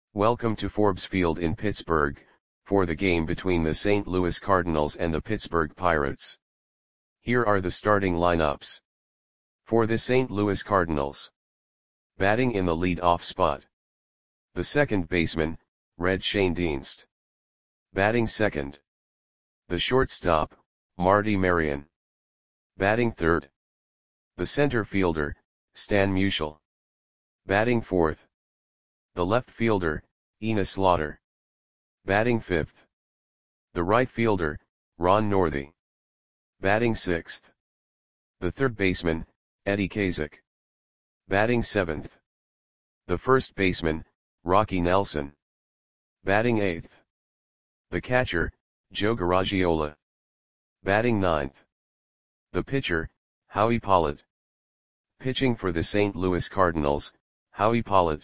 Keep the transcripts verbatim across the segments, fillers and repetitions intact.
Welcome to Forbes Field in Pittsburgh, for the game between the Saint Louis Cardinals and the Pittsburgh Pirates. Here are the starting lineups. For the Saint Louis Cardinals. Batting in the lead-off spot. The second baseman, Red Schoendienst. Batting second. The shortstop, Marty Marion. Batting third. The center fielder, Stan Musial. Batting fourth. The left fielder, Ina Slaughter. Batting fifth. The right fielder, Ron Northey. Batting sixth. The third baseman, Eddie Kazak. Batting seventh. The first baseman, Rocky Nelson. Batting eighth. The catcher, Joe Garagiola. Batting ninth. The pitcher, Howie Pollard. Pitching for the Saint Louis Cardinals, Howie Pollard.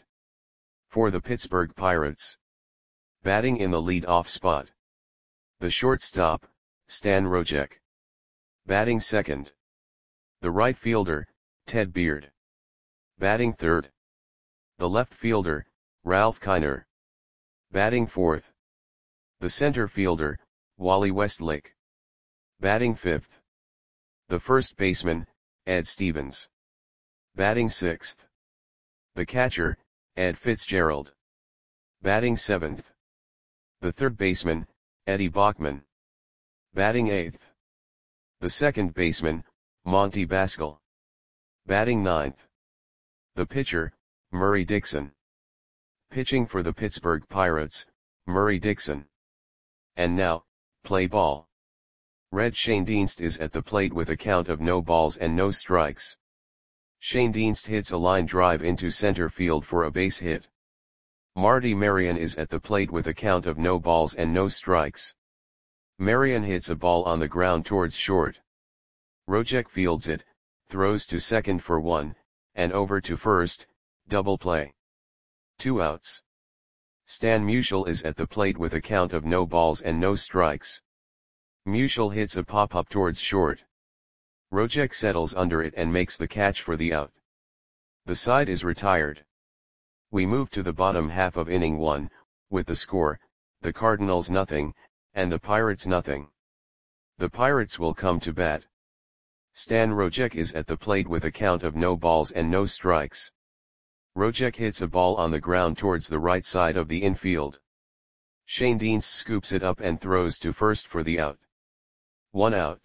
For the Pittsburgh Pirates. Batting in the lead-off spot. The shortstop, Stan Rojek. Batting second. The right fielder, Ted Beard. Batting third. The left fielder, Ralph Kiner. Batting fourth. The center fielder, Wally Westlake. Batting fifth. The first baseman, Ed Stevens. Batting sixth. The catcher, Ed Fitzgerald. Batting seventh. The third baseman, Eddie Bachman. Batting eighth. The second baseman, Monty Baskel. Batting ninth. The pitcher, Murray Dixon. Pitching for the Pittsburgh Pirates, Murray Dixon. And now, play ball. Red Schoendienst is at the plate with a count of no balls and no strikes. Schoendienst hits a line drive into center field for a base hit. Marty Marion is at the plate with a count of no balls and no strikes. Marion hits a ball on the ground towards short. Rojek fields it, throws to second for one, and over to first, double play. Two outs. Stan Musial is at the plate with a count of no balls and no strikes. Musial hits a pop-up towards short. Rojek settles under it and makes the catch for the out. The side is retired. We move to the bottom half of inning one, with the score, the Cardinals nothing, and the Pirates nothing. The Pirates will come to bat. Stan Rojek is at the plate with a count of no balls and no strikes. Rojek hits a ball on the ground towards the right side of the infield. Schoendienst scoops it up and throws to first for the out. One out.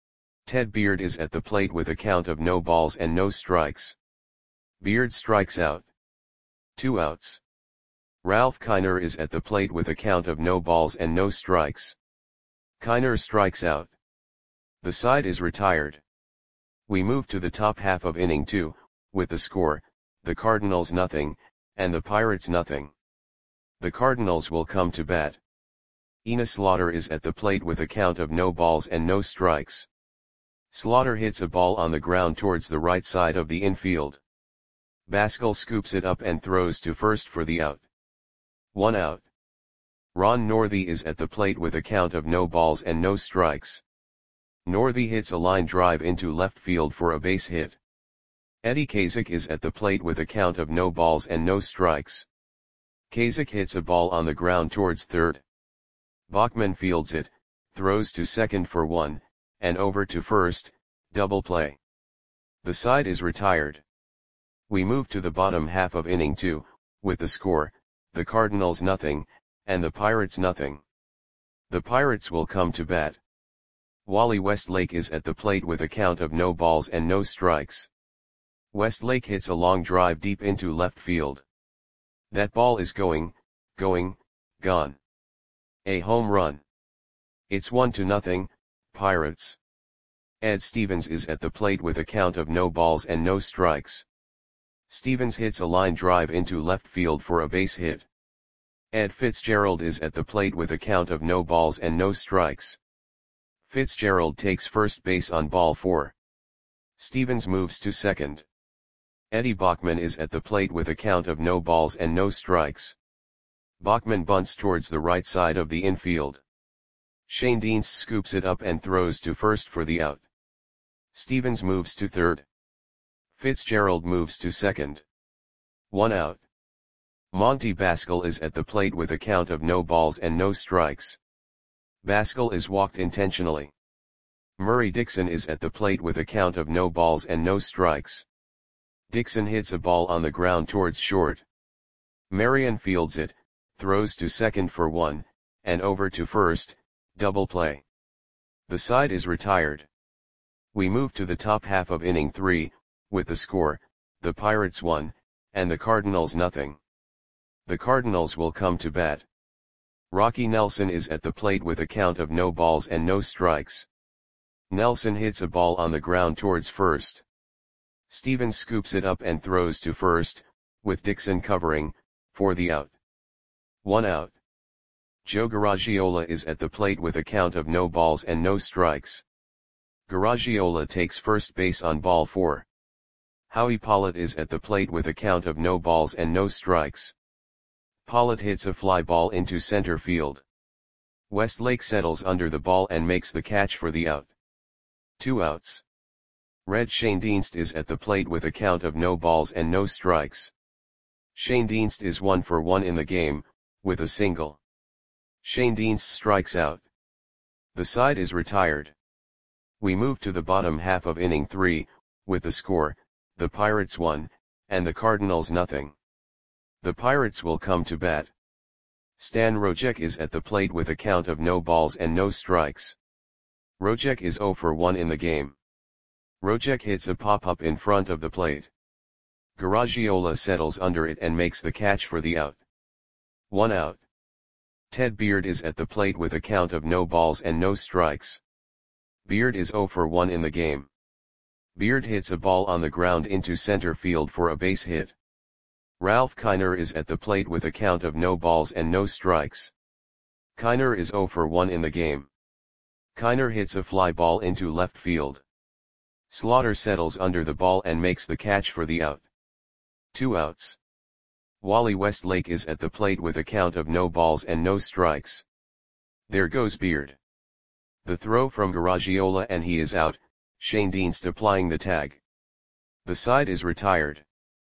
Ted Beard is at the plate with a count of no balls and no strikes. Beard strikes out. Two outs. Ralph Kiner is at the plate with a count of no balls and no strikes. Kiner strikes out. The side is retired. We move to the top half of inning two, with the score, the Cardinals nothing, and the Pirates nothing. The Cardinals will come to bat. Ina Slaughter is at the plate with a count of no balls and no strikes. Slaughter hits a ball on the ground towards the right side of the infield. Baskel scoops it up and throws to first for the out. One out. Ron Northey is at the plate with a count of no balls and no strikes. Northey hits a line drive into left field for a base hit. Eddie Kazak is at the plate with a count of no balls and no strikes. Kazak hits a ball on the ground towards third. Bachman fields it, throws to second for one, and over to first, double play. The side is retired. We move to the bottom half of inning two, with the score, the Cardinals nothing, and the Pirates nothing. The Pirates will come to bat. Wally Westlake is at the plate with a count of no balls and no strikes. Westlake hits a long drive deep into left field. That ball is going, going, gone. A home run. It's one to nothing, Pirates. Ed Stevens is at the plate with a count of no balls and no strikes. Stevens hits a line drive into left field for a base hit. Ed Fitzgerald is at the plate with a count of no balls and no strikes. Fitzgerald takes first base on ball four. Stevens moves to second. Eddie Bachman is at the plate with a count of no balls and no strikes. Bachman bunts towards the right side of the infield. Schoendienst scoops it up and throws to first for the out. Stevens moves to third. Fitzgerald moves to second. One out. Monty Baskel is at the plate with a count of no balls and no strikes. Baskel is walked intentionally. Murray Dixon is at the plate with a count of no balls and no strikes. Dixon hits a ball on the ground towards short. Marion fields it, throws to second for one, and over to first, double play. The side is retired. We move to the top half of inning three, with the score, the Pirates one, and the Cardinals nothing. The Cardinals will come to bat. Rocky Nelson is at the plate with a count of no balls and no strikes. Nelson hits a ball on the ground towards first. Stevens scoops it up and throws to first, with Dixon covering, for the out. One out. Joe Garagiola is at the plate with a count of no balls and no strikes. Garagiola takes first base on ball four. Howie Pollitt is at the plate with a count of no balls and no strikes. Pollitt hits a fly ball into center field. Westlake settles under the ball and makes the catch for the out. Two outs. Red Schoendienst is at the plate with a count of no balls and no strikes. Schoendienst is one for one in the game, with a single. Schoendienst strikes out. The side is retired. We move to the bottom half of inning three, with the score, the Pirates one, and the Cardinals nothing. The Pirates will come to bat. Stan Rojek is at the plate with a count of no balls and no strikes. Rojek is zero for one in the game. Rojek hits a pop-up in front of the plate. Garagiola settles under it and makes the catch for the out. One out. Ted Beard is at the plate with a count of no balls and no strikes. Beard is zero for one in the game. Beard hits a ball on the ground into center field for a base hit. Ralph Kiner is at the plate with a count of no balls and no strikes. Kiner is zero for one in the game. Kiner hits a fly ball into left field. Slaughter settles under the ball and makes the catch for the out. Two outs. Wally Westlake is at the plate with a count of no balls and no strikes. There goes Beard. The throw from Garagiola and he is out, Schoendienst applying the tag. The side is retired.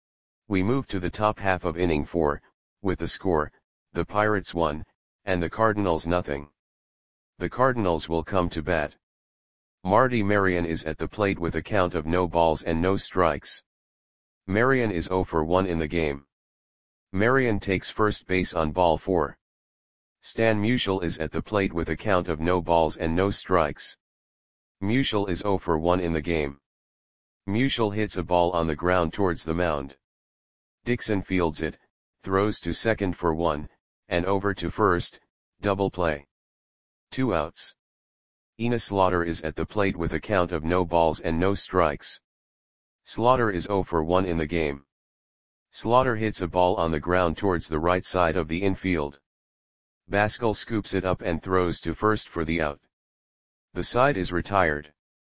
We move to the top half of inning four, with the score, the Pirates one, and the Cardinals nothing. The Cardinals will come to bat. Marty Marion is at the plate with a count of no balls and no strikes. Marion is zero for one in the game. Marion takes first base on ball four. Stan Musial is at the plate with a count of no balls and no strikes. Musial is zero for one in the game. Musial hits a ball on the ground towards the mound. Dixon fields it, throws to second for one, and over to first, double play. Two outs. Ina Slaughter is at the plate with a count of no balls and no strikes. Slaughter is zero for one in the game. Slaughter hits a ball on the ground towards the right side of the infield. Baskel scoops it up and throws to first for the out. The side is retired.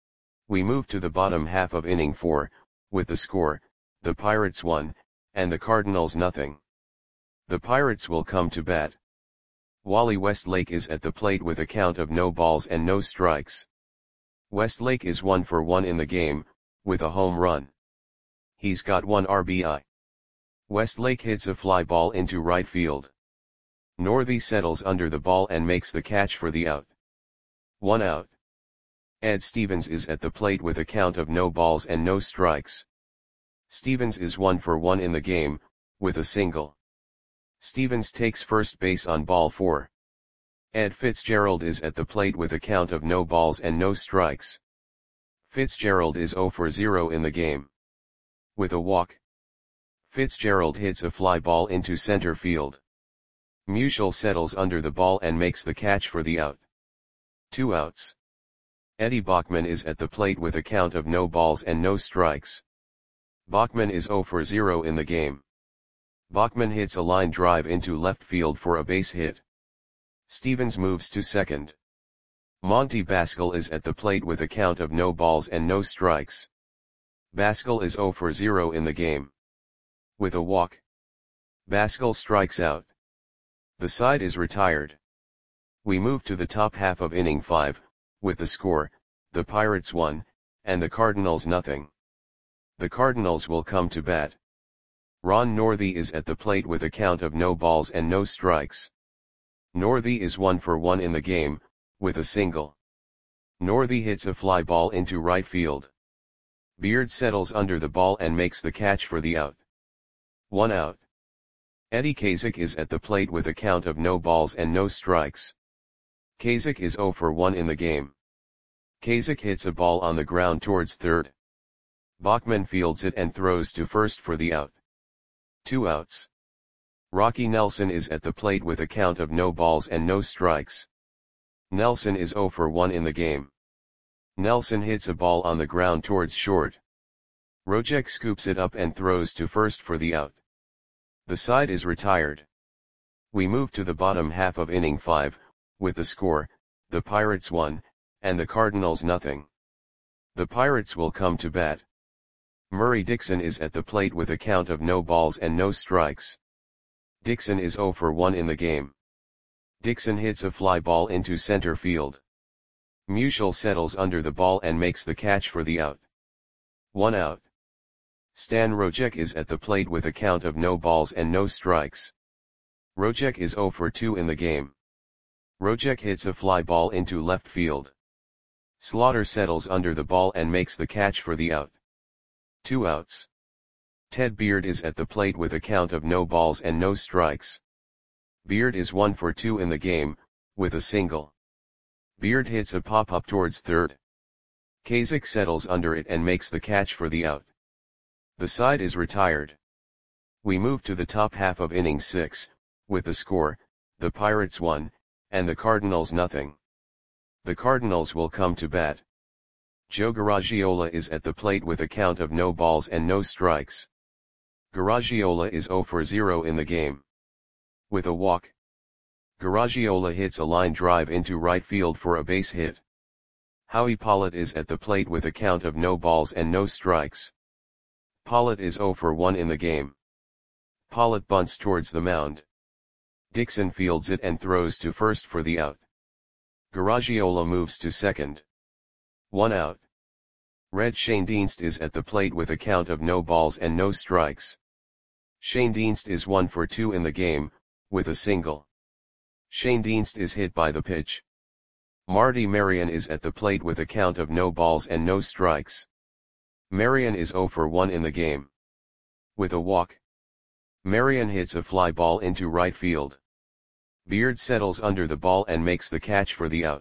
We move to the bottom half of inning four, with the score, the Pirates one, and the Cardinals nothing. The Pirates will come to bat. Wally Westlake is at the plate with a count of no balls and no strikes. Westlake is one for one in the game, with a home run. He's got one R B I. Westlake hits a fly ball into right field. Northey settles under the ball and makes the catch for the out. One out. Ed Stevens is at the plate with a count of no balls and no strikes. Stevens is one for one in the game, with a single. Stevens takes first base on ball four. Ed Fitzgerald is at the plate with a count of no balls and no strikes. Fitzgerald is zero for zero in the game. With a walk. Fitzgerald hits a fly ball into center field. Musial settles under the ball and makes the catch for the out. Two outs. Eddie Bachman is at the plate with a count of no balls and no strikes. Bachman is zero for zero in the game. Bachman hits a line drive into left field for a base hit. Stevens moves to second. Monty Baskel is at the plate with a count of no balls and no strikes. Baskel is zero for zero in the game. With a walk. Baskel strikes out. The side is retired. We move to the top half of inning five, with the score, the Pirates one, and the Cardinals nothing. The Cardinals will come to bat. Ron Northey is at the plate with a count of no balls and no strikes. Northey is one for one in the game, with a single. Northey hits a fly ball into right field. Beard settles under the ball and makes the catch for the out. One out. Eddie Kazak is at the plate with a count of no balls and no strikes. Kazak is zero for one in the game. Kazak hits a ball on the ground towards third. Bachman fields it and throws to first for the out. Two outs. Rocky Nelson is at the plate with a count of no balls and no strikes. Nelson is zero for one in the game. Nelson hits a ball on the ground towards short. Rojek scoops it up and throws to first for the out. The side is retired. We move to the bottom half of inning five, with the score, the Pirates one, and the Cardinals nothing. The Pirates will come to bat. Murray Dixon is at the plate with a count of no balls and no strikes. Dixon is zero for one in the game. Dixon hits a fly ball into center field. Musial settles under the ball and makes the catch for the out. One out. Stan Rojek is at the plate with a count of no balls and no strikes. Rojek is zero for two in the game. Rojek hits a fly ball into left field. Slaughter settles under the ball and makes the catch for the out. Two outs. Ted Beard is at the plate with a count of no balls and no strikes. Beard is one for two in the game, with a single. Beard hits a pop-up towards third. Kazak settles under it and makes the catch for the out. The side is retired. We move to the top half of inning six, with the score, the Pirates one, and the Cardinals nothing. The Cardinals will come to bat. Joe Garagiola is at the plate with a count of no balls and no strikes. Garagiola is zero for zero in the game. With a walk. Garagiola hits a line drive into right field for a base hit. Howie Pollitt is at the plate with a count of no balls and no strikes. Pollitt is zero for one in the game. Pollitt bunts towards the mound. Dixon fields it and throws to first for the out. Garagiola moves to second. One out. Red Schoendienst is at the plate with a count of no balls and no strikes. Schoendienst is one for two in the game, with a single. Schoendienst is hit by the pitch. Marty Marion is at the plate with a count of no balls and no strikes. Marion is zero for one in the game. With a walk. Marion hits a fly ball into right field. Beard settles under the ball and makes the catch for the out.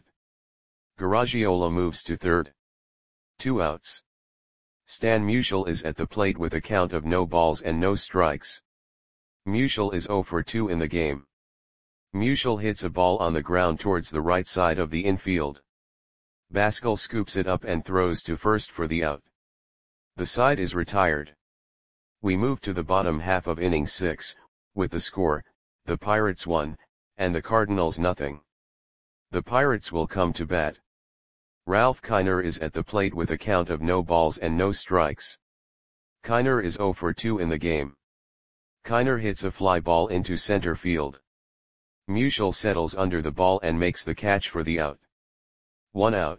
Garagiola moves to third. Two outs. Stan Musial is at the plate with a count of no balls and no strikes. Musial is zero for two in the game. Musial hits a ball on the ground towards the right side of the infield. Baskell scoops it up and throws to first for the out. The side is retired. We move to the bottom half of inning six, with the score, the Pirates one, and the Cardinals nothing. The Pirates will come to bat. Ralph Kiner is at the plate with a count of no balls and no strikes. Kiner is zero for two in the game. Kiner hits a fly ball into center field. Musial settles under the ball and makes the catch for the out. One out.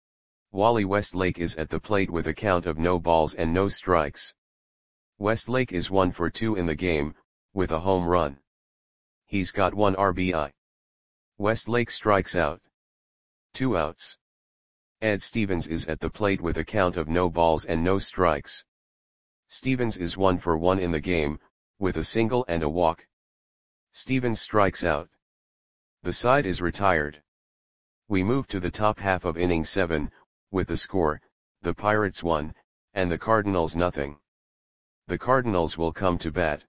Wally Westlake is at the plate with a count of no balls and no strikes. Westlake is one for two in the game, with a home run. He's got one R B I. Westlake strikes out. Two outs. Ed Stevens is at the plate with a count of no balls and no strikes. Stevens is one for one in the game, with a single and a walk. Stevens strikes out. The side is retired. We move to the top half of inning seven, with the score, the Pirates one, and the Cardinals nothing. The Cardinals will come to bat.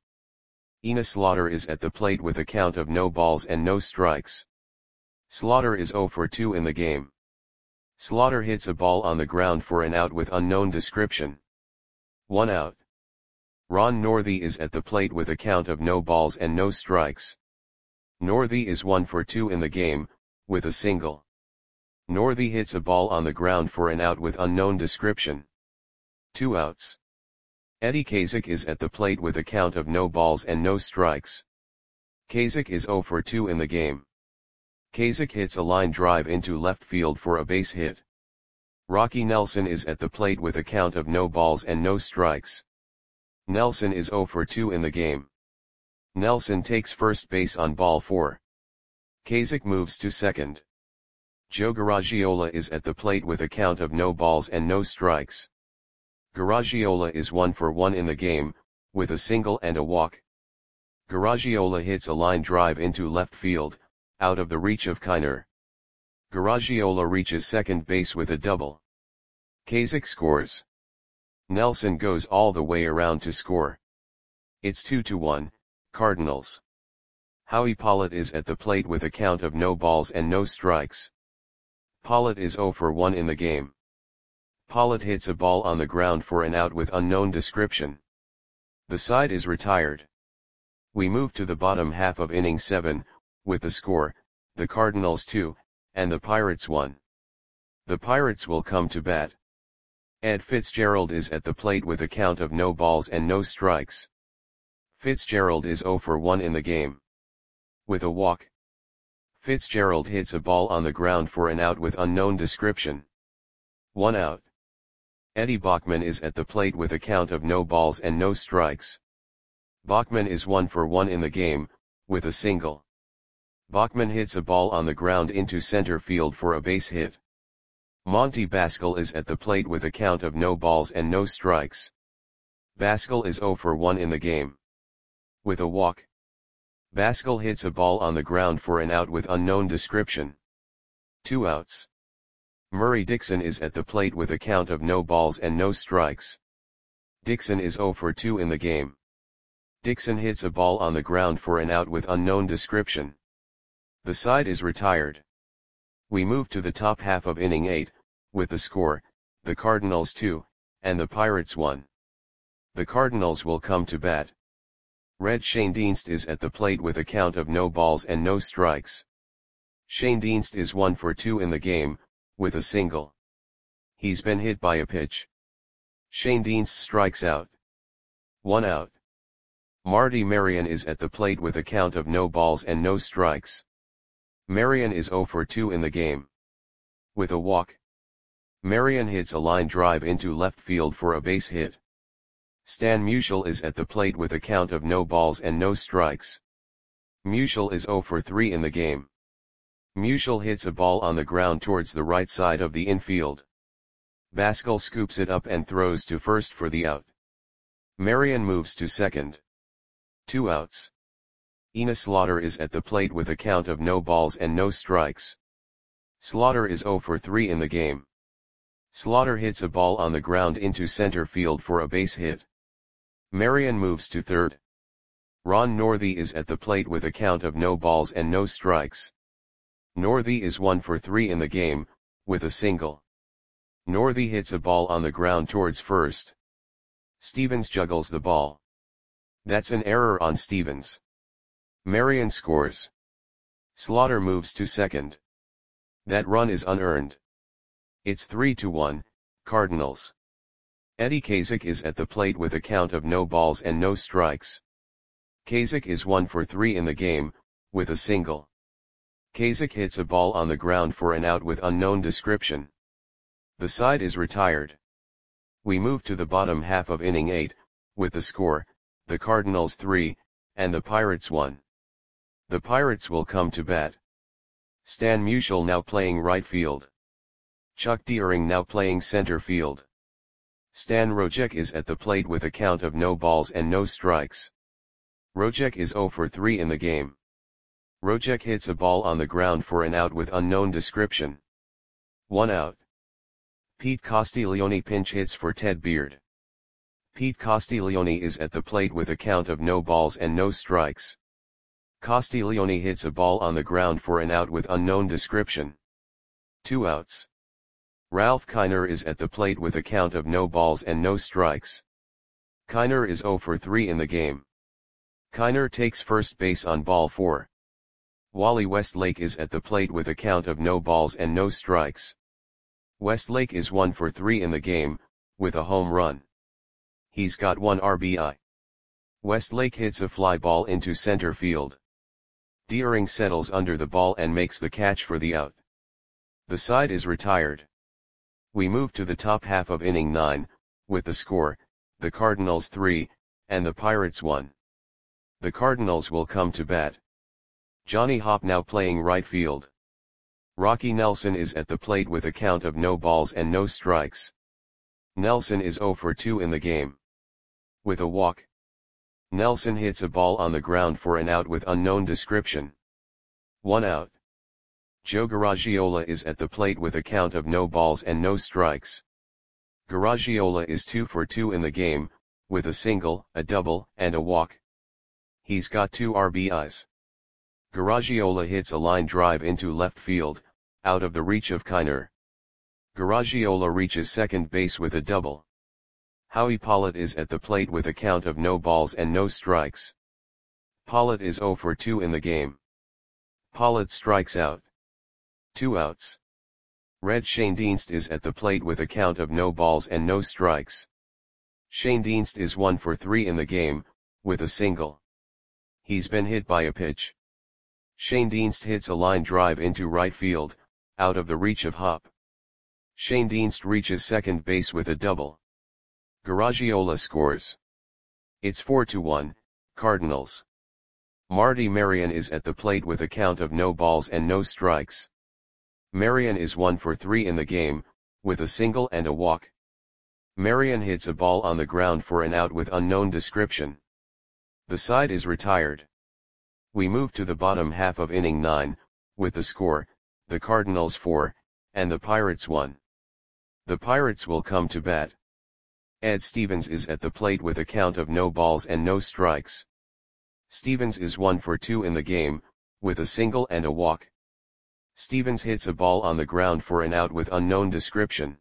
Ina Slaughter is at the plate with a count of no balls and no strikes. Slaughter is zero for two in the game. Slaughter hits a ball on the ground for an out with unknown description. One out. Ron Northey is at the plate with a count of no balls and no strikes. Northey is one for two in the game, with a single. Northey hits a ball on the ground for an out with unknown description. Two outs. Eddie Kazak is at the plate with a count of no balls and no strikes. Kazak is zero for two in the game. Kazak hits a line drive into left field for a base hit. Rocky Nelson is at the plate with a count of no balls and no strikes. Nelson is zero for two in the game. Nelson takes first base on ball four. Kasich moves to second. Joe Garagiola is at the plate with a count of no balls and no strikes. Garagiola is one for one in the game, with a single and a walk. Garagiola hits a line drive into left field, out of the reach of Kiner. Garagiola reaches second base with a double. Kasich scores. Nelson goes all the way around to score. It's two to one, Cardinals. Howie Pollitt is at the plate with a count of no balls and no strikes. Pollitt is zero for one in the game. Pollitt hits a ball on the ground for an out with unknown description. The side is retired. We move to the bottom half of inning seven, with the score, the Cardinals two, and the Pirates one. The Pirates will come to bat. Ed Fitzgerald is at the plate with a count of no balls and no strikes. Fitzgerald is zero for one in the game. With a walk. Fitzgerald hits a ball on the ground for an out with unknown description. One out. Eddie Bachman is at the plate with a count of no balls and no strikes. Bachman is one for one in the game, with a single. Bachman hits a ball on the ground into center field for a base hit. Monty Baskel is at the plate with a count of no balls and no strikes. Baskel is zero for one in the game. With a walk. Baskel hits a ball on the ground for an out with unknown description. Two outs. Murray Dixon is at the plate with a count of no balls and no strikes. Dixon is zero for two in the game. Dixon hits a ball on the ground for an out with unknown description. The side is retired. We move to the top half of inning eight, with the score, the Cardinals two, and the Pirates one. The Cardinals will come to bat. Red Schoendienst is at the plate with a count of no balls and no strikes. Schoendienst is one for two in the game, with a single. He's been hit by a pitch. Schoendienst strikes out. One out. Marty Marion is at the plate with a count of no balls and no strikes. Marion is zero for two in the game. With a walk. Marion hits a line drive into left field for a base hit. Stan Musial is at the plate with a count of no balls and no strikes. Musial is zero for three in the game. Musial hits a ball on the ground towards the right side of the infield. Baskel scoops it up and throws to first for the out. Marion moves to second. Two outs. Ina Slaughter is at the plate with a count of no balls and no strikes. Slaughter is zero for three in the game. Slaughter hits a ball on the ground into center field for a base hit. Marion moves to third. Ron Northey is at the plate with a count of no balls and no strikes. Northey is one for three in the game, with a single. Northey hits a ball on the ground towards first. Stevens juggles the ball. That's an error on Stevens. Marion scores. Slaughter moves to second. That run is unearned. It's three to one, Cardinals. Eddie Kasich is at the plate with a count of no balls and no strikes. Kasich is one for three in the game, with a single. Kasich hits a ball on the ground for an out with unknown description. The side is retired. We move to the bottom half of inning eight, with the score, the Cardinals three, and the Pirates one. The Pirates will come to bat. Stan Musial now playing right field. Chuck Deering now playing center field. Stan Rojek is at the plate with a count of no balls and no strikes. Rojek is zero for three in the game. Rojek hits a ball on the ground for an out with unknown description. One out. Pete Castiglione pinch hits for Ted Beard. Pete Castiglione is at the plate with a count of no balls and no strikes. Castiglione hits a ball on the ground for an out with unknown description. Two outs. Ralph Kiner is at the plate with a count of no balls and no strikes. Kiner is zero for three in the game. Kiner takes first base on ball four. Wally Westlake is at the plate with a count of no balls and no strikes. Westlake is one for three in the game, with a home run. He's got one R B I. Westlake hits a fly ball into center field. Deering settles under the ball and makes the catch for the out. The side is retired. We move to the top half of inning nine, with the score, the Cardinals three, and the Pirates one. The Cardinals will come to bat. Johnny Hopp now playing right field. Rocky Nelson is at the plate with a count of no balls and no strikes. Nelson is oh for two in the game. With a walk. Nelson hits a ball on the ground for an out with unknown description. One out. Joe Garagiola is at the plate with a count of no balls and no strikes. Garagiola is two for two in the game, with a single, a double, and a walk. He's got two R B Is. Garagiola hits a line drive into left field, out of the reach of Kiner. Garagiola reaches second base with a double. Howie Pollitt is at the plate with a count of no balls and no strikes. Pollitt is oh for two in the game. Pollitt strikes out. Two outs. Red Schoendienst is at the plate with a count of no balls and no strikes. Schoendienst is one for three in the game, with a single. He's been hit by a pitch. Schoendienst hits a line drive into right field, out of the reach of Hopp. Schoendienst reaches second base with a double. Garagiola scores. It's four to one, Cardinals. Marty Marion is at the plate with a count of no balls and no strikes. Marion is one for three in the game, with a single and a walk. Marion hits a ball on the ground for an out with unknown description. The side is retired. We move to the bottom half of inning nine, with the score, the Cardinals four, and the Pirates one. The Pirates will come to bat. Ed Stevens is at the plate with a count of no balls and no strikes. Stevens is one for two in the game, with a single and a walk. Stevens hits a ball on the ground for an out with unknown description.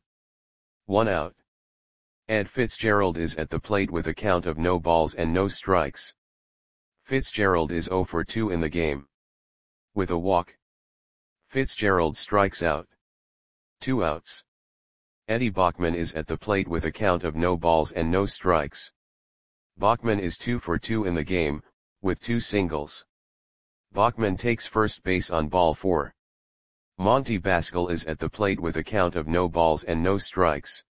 One out. Ed Fitzgerald is at the plate with a count of no balls and no strikes. Fitzgerald is oh for two in the game. With a walk. Fitzgerald strikes out. Two outs. Eddie Bachman is at the plate with a count of no balls and no strikes. Bachman is two for two in the game, with two singles. Bachman takes first base on ball four. Monty Baskel is at the plate with a count of no balls and no strikes.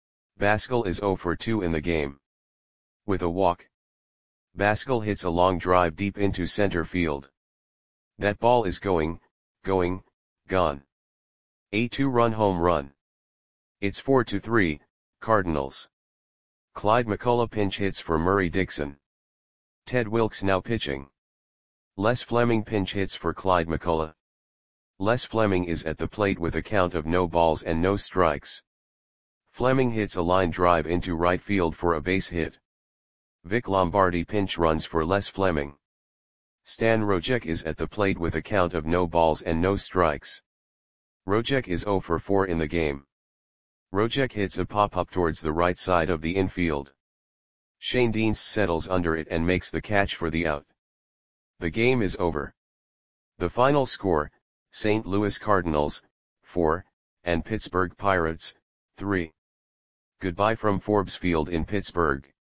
Baskel is oh for two in the game. With a walk. Baskel hits a long drive deep into center field. That ball is going, going, gone. A two-run home run. It's four to three, Cardinals. Clyde McCullough pinch hits for Murray Dixon. Ted Wilkes now pitching. Les Fleming pinch hits for Clyde McCullough. Les Fleming is at the plate with a count of no balls and no strikes. Fleming hits a line drive into right field for a base hit. Vic Lombardi pinch runs for Les Fleming. Stan Rojek is at the plate with a count of no balls and no strikes. Rojek is oh for four in the game. Rojek hits a pop-up towards the right side of the infield. Schoendienst settles under it and makes the catch for the out. The game is over. The final score, Saint Louis Cardinals, four, and Pittsburgh Pirates, three. Goodbye from Forbes Field in Pittsburgh.